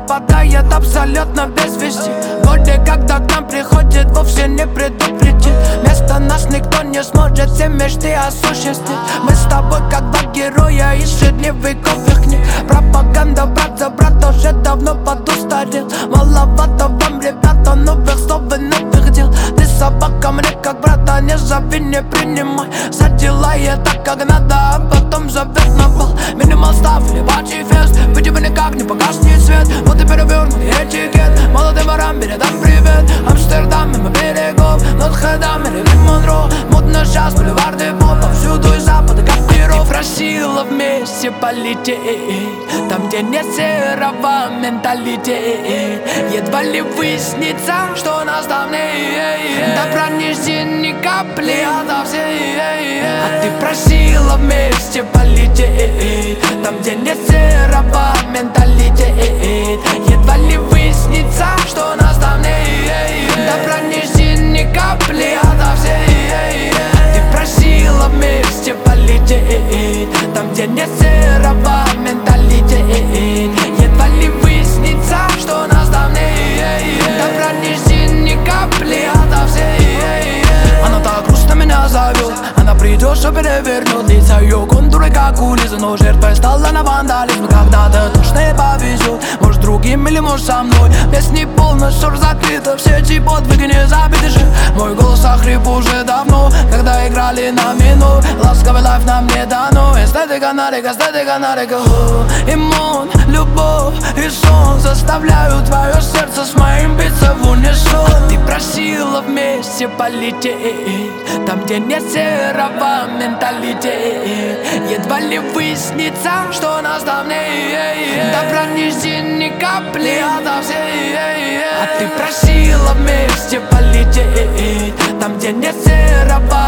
пропадает абсолютно без вести. Годы, когда к нам приходит, вовсе не предупредит. Вместо нас никто не сможет все мечты осуществить. Мы с тобой как два героя из средневековых книг. Пропаганда, брат за брата, уже давно подустарел. Маловато вам, ребята, новых слов и новых дел. Ты собака, мне как брата, не зови, не принимай. За дела я так, как надо, а потом зовет на бал. Минимал став или бачий фест, вы тебе никак не погаснет свет. Вот и перевернутый этикет, молодым ворам передам привет. Амстердам, мимо берегов, Нотр-Дам или Монро. Модно сейчас бульварды поп, повсюду из запада как перо. Ты просила вместе полететь там, где нет серого менталитета. Едва ли выяснится, что нас давнее. Добра не жди ни капли ото всей. А ты просила вместе полететь там, где нет серого менталитета. Едва ли выяснится, что нас давнее. Добра не жди ни капли ото всей. Ты просила вместе полететь там, где нет серого менталитета. Едва ли выяснится, что нас давнее. Добра не жди ни капли ото всей. Она так грустно меня зовет, она придет, что перевернет лица. Ее контуры как улицы, но жертвой стала на вандализм. Когда-то точно ей повезет, может другим или может со мной. Песни полностью закрыты, все эти подвиги не забиты же. Мой голос охрип уже давно, когда играли на минут. Ласковый лайф нам не дано. Эстетика на река, иммун, любовь и сон заставляют твое сердце с моим биться в унисон. Ты просила вместе полететь там, где нет серого менталитета. Едва ли выяснится, что нас давнее. Добра не жди ни капли ото всей. А ты просила вместе полететь там, где нет серого